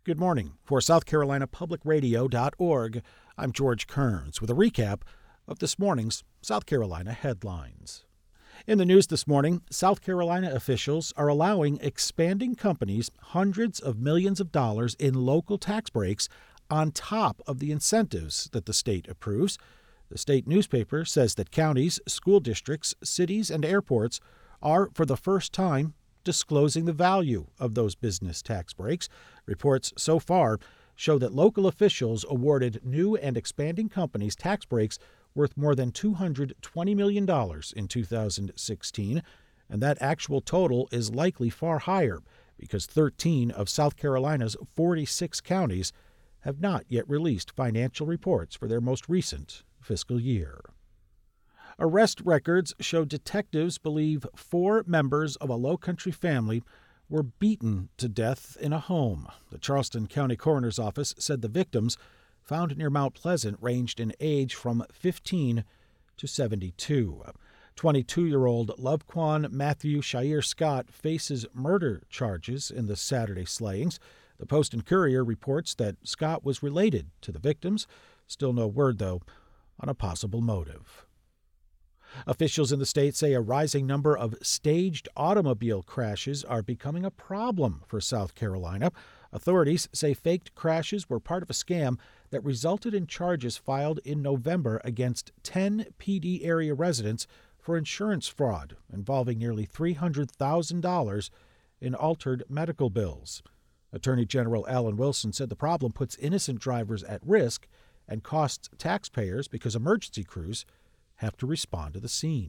Good morning. For SouthCarolinaPublicRadio.org, I'm George Kearns with a recap of this morning's South Carolina headlines. In the news this morning, South Carolina officials are allowing expanding companies hundreds of millions of dollars in local tax breaks on top of the incentives that the state approves. The state newspaper says that counties, school districts, cities, and airports are, for the first time, disclosing the value of those business tax breaks. Reports so far show that local officials awarded new and expanding companies tax breaks worth more than $220 million in 2016, and that actual total is likely far higher because 13 of South Carolina's 46 counties have not yet released financial reports for their most recent fiscal year. Arrest records show detectives believe 4 members of a Low-Country family were beaten to death in a home. The Charleston County Coroner's Office said the victims, found near Mount Pleasant, ranged in age from 15 to 72. 22-year-old Lovequan Matthew Shire Scott faces murder charges in the Saturday slayings. The Post and Courier reports that Scott was related to the victims. Still no word, though, on a possible motive. Officials in the state say a rising number of staged automobile crashes are becoming a problem for South Carolina. Authorities say faked crashes were part of a scam that resulted in charges filed in November against 10 PD area residents for insurance fraud involving nearly $300,000 in altered medical bills. Attorney General Alan Wilson said the problem puts innocent drivers at risk and costs taxpayers because emergency crews have to respond to the scene.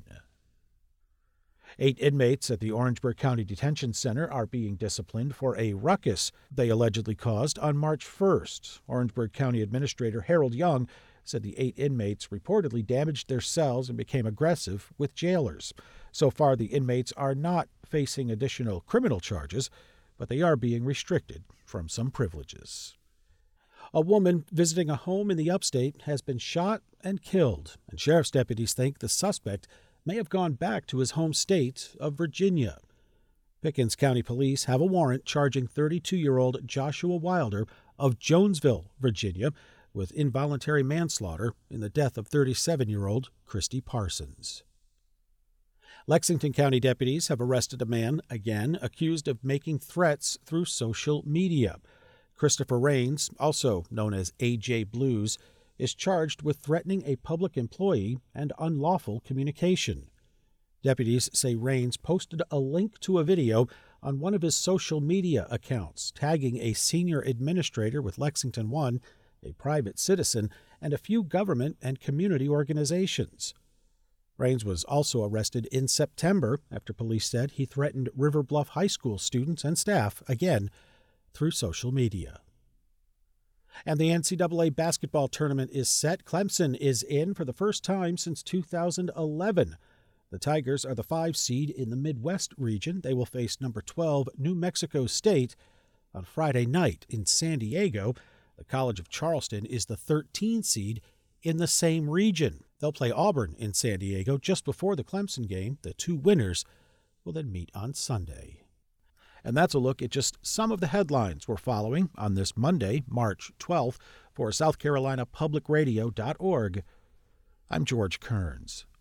8 inmates at the Orangeburg County Detention Center are being disciplined for a ruckus they allegedly caused on March 1st. Orangeburg County Administrator Harold Young said the 8 inmates reportedly damaged their cells and became aggressive with jailers. So far, the inmates are not facing additional criminal charges, but they are being restricted from some privileges. A woman visiting a home in the upstate has been shot and killed, and sheriff's deputies think the suspect may have gone back to his home state of Virginia. Pickens County Police have a warrant charging 32-year-old Joshua Wilder of Jonesville, Virginia, with involuntary manslaughter in the death of 37-year-old Christy Parsons. Lexington County deputies have arrested a man, again, accused of making threats through social media. Christopher Rains, also known as AJ Blues, is charged with threatening a public employee and unlawful communication. Deputies say Rains posted a link to a video on one of his social media accounts, tagging a senior administrator with Lexington One, a private citizen, and a few government and community organizations. Rains was also arrested in September after police said he threatened River Bluff High School students and staff, again, through social media. And the NCAA basketball tournament is set. Clemson is in for the first time since 2011. The Tigers are the 5 seed in the Midwest region. They will face number 12 New Mexico State on Friday night in San Diego. The College of Charleston is the 13 seed in the same region. They'll play Auburn in San Diego just before the Clemson game. The 2 winners will then meet on Sunday. And that's a look at just some of the headlines we're following on this Monday, March 12th. For SouthCarolinaPublicRadio.org, I'm George Kearns.